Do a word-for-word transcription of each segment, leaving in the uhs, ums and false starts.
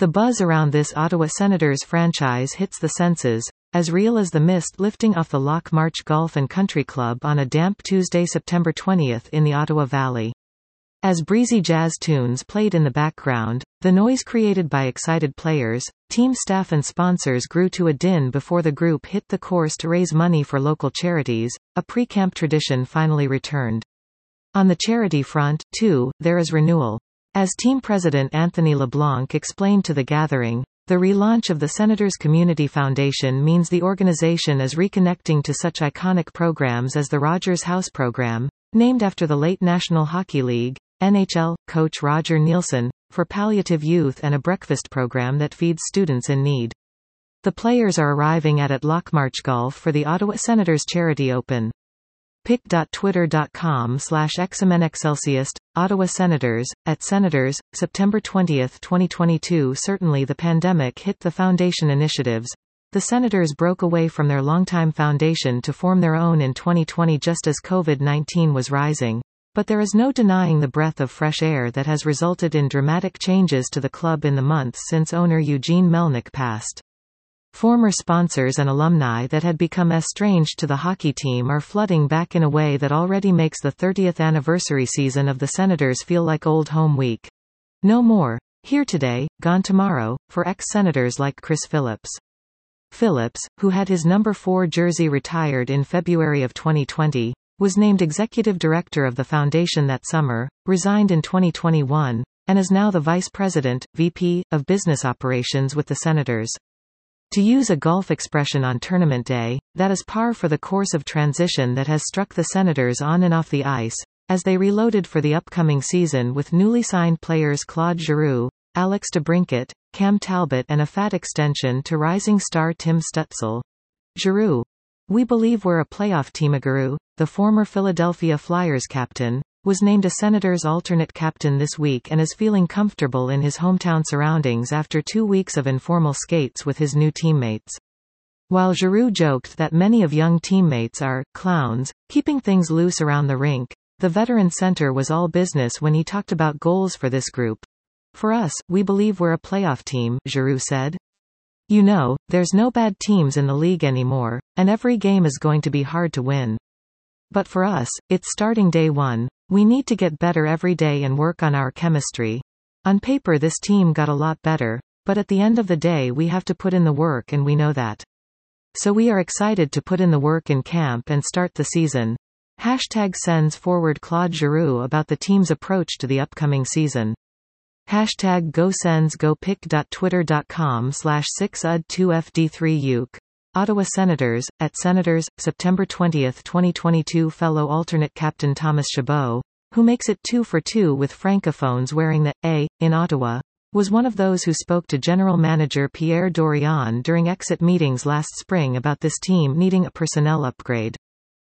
The buzz around this Ottawa Senators franchise hits the senses, as real as the mist lifting off the Lock March Golf and Country Club on a damp Tuesday, September twentieth in the Ottawa Valley. As breezy jazz tunes played in the background, the noise created by excited players, team staff and sponsors grew to a din before the group hit the course to raise money for local charities. A pre-camp tradition finally returned. On the charity front, too, there is renewal. As team president Anthony LeBlanc explained to the gathering, the relaunch of the Senators Community Foundation means the organization is reconnecting to such iconic programs as the Rogers House program, named after the late National Hockey League, N H L, coach Roger Neilson, for palliative youth, and a breakfast program that feeds students in need. The players are arriving at at Lockmarch Golf for the Ottawa Senators Charity Open. pic dot twitter dot com slash xmnexcelsius, Ottawa Senators, at Senators, September twentieth twenty twenty-two. Certainly the pandemic hit the foundation initiatives. The Senators broke away from their longtime foundation to form their own in twenty twenty just as COVID nineteen was rising. But there is no denying the breath of fresh air that has resulted in dramatic changes to the club in the months since owner Eugene Melnyk passed. Former sponsors and alumni that had become estranged to the hockey team are flooding back in a way that already makes the thirtieth anniversary season of the Senators feel like old home week. No more, here today, gone tomorrow, for ex-Senators like Chris Phillips. Phillips, who had his number four jersey retired in February of twenty twenty, was named executive director of the foundation that summer, resigned in twenty twenty-one, and is now the vice president, V P, of business operations with the Senators. To use a golf expression on tournament day, that is par for the course of transition that has struck the Senators on and off the ice, as they reloaded for the upcoming season with newly signed players Claude Giroux, Alex DeBrincat, Cam Talbot, and a fat extension to rising star Tim Stützle. Giroux. "We believe we're a playoff team." Giroux, the former Philadelphia Flyers captain, was named a Senators alternate captain this week and is feeling comfortable in his hometown surroundings after two weeks of informal skates with his new teammates. While Giroux joked that many of young teammates are clowns, keeping things loose around the rink, the veteran center was all business when he talked about goals for this group. "For us, we believe we're a playoff team," Giroux said. "You know, there's no bad teams in the league anymore, and every game is going to be hard to win. But for us, it's starting day one. We need to get better every day and work on our chemistry. On paper this team got a lot better, but at the end of the day we have to put in the work and we know that. So we are excited to put in the work in camp and start the season." Hashtag sends forward Claude Giroux about the team's approach to the upcoming season. Hashtag go sends go pic dot twitter dot com slash six ud two f d three uke. Ottawa Senators, at Senators, September twentieth twenty twenty-two. Fellow alternate captain Thomas Chabot, who makes it two for two with francophones wearing the A in Ottawa, was one of those who spoke to general manager Pierre Dorion during exit meetings last spring about this team needing a personnel upgrade.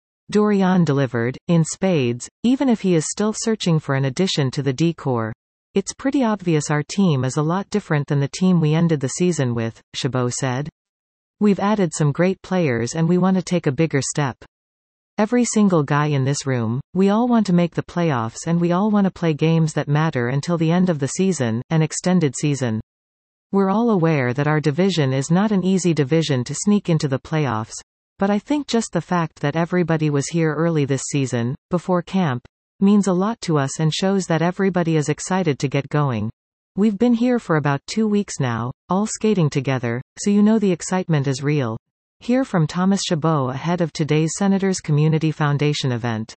Dorion delivered, in spades, even if he is still searching for an addition to the D-core. "It's pretty obvious our team is a lot different than the team we ended the season with," Chabot said. "We've added some great players and we want to take a bigger step. Every single guy in this room, we all want to make the playoffs and we all want to play games that matter until the end of the season, an extended season. We're all aware that our division is not an easy division to sneak into the playoffs, but I think just the fact that everybody was here early this season, before camp, means a lot to us and shows that everybody is excited to get going. We've been here for about two weeks now, all skating together, so you know the excitement is real." Hear from Thomas Chabot ahead of today's Senators Community Foundation event.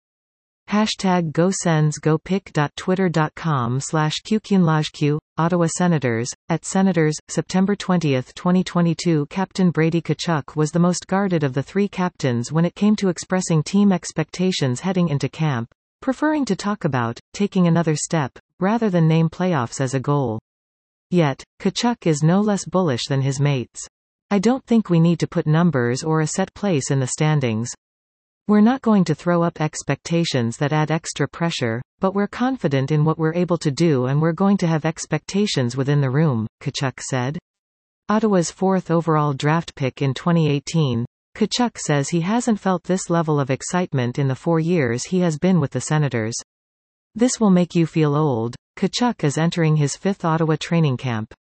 Hashtag go sends go pic dot twitter dot com slash qqnlajq, Ottawa Senators, at Senators, September twentieth twenty twenty-two. Captain Brady Tkachuk was the most guarded of the three captains when it came to expressing team expectations heading into camp, preferring to talk about taking another step, rather than name playoffs as a goal. Yet, Tkachuk is no less bullish than his mates. "I don't think we need to put numbers or a set place in the standings. We're not going to throw up expectations that add extra pressure, but we're confident in what we're able to do and we're going to have expectations within the room," Tkachuk said. Ottawa's fourth overall draft pick in twenty eighteen, Tkachuk says he hasn't felt this level of excitement in the four years he has been with the Senators. "This will make you feel old." Tkachuk is entering his fifth Ottawa training camp.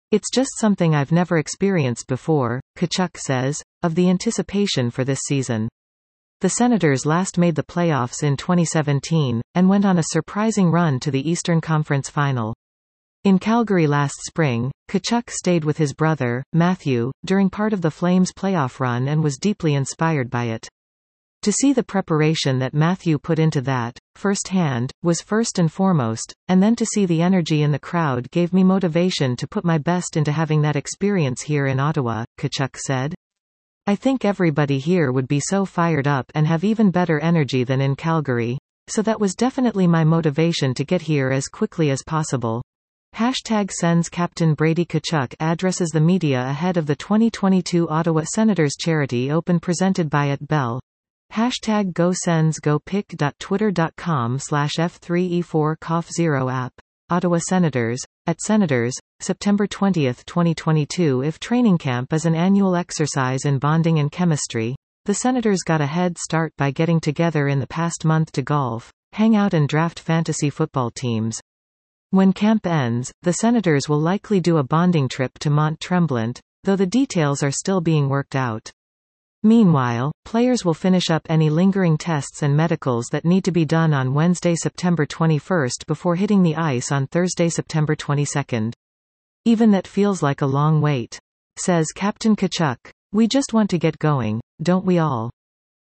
It's just something I've never experienced before, Tkachuk says, of the anticipation for this season. The Senators last made the playoffs in twenty seventeen, and went on a surprising run to the Eastern Conference Final. In Calgary last spring, Tkachuk stayed with his brother, Matthew, during part of the Flames' playoff run and was deeply inspired by it. To see the preparation that Matthew put into that, firsthand, was first and foremost, and then to see the energy in the crowd gave me motivation to put my best into having that experience here in Ottawa, Tkachuk said. I think everybody here would be so fired up and have even better energy than in Calgary. So that was definitely my motivation to get here as quickly as possible. Hashtag Sens captain Brady Tkachuk addresses the media ahead of the twenty twenty-two Ottawa Senators Charity Open presented by at Bell. Hashtag Go Sens Go pic.twitter.com slash F3E4COF0 app. Ottawa Senators, at Senators, September twentieth twenty twenty-two. If training camp is an annual exercise in bonding and chemistry, the Senators got a head start by getting together in the past month to golf, hang out and draft fantasy football teams. When camp ends, the Senators will likely do a bonding trip to Mont Tremblant, though the details are still being worked out. Meanwhile, players will finish up any lingering tests and medicals that need to be done on Wednesday, September twenty-first before hitting the ice on Thursday, September twenty-second. Even that feels like a long wait, says Captain Tkachuk. We just want to get going, don't we all?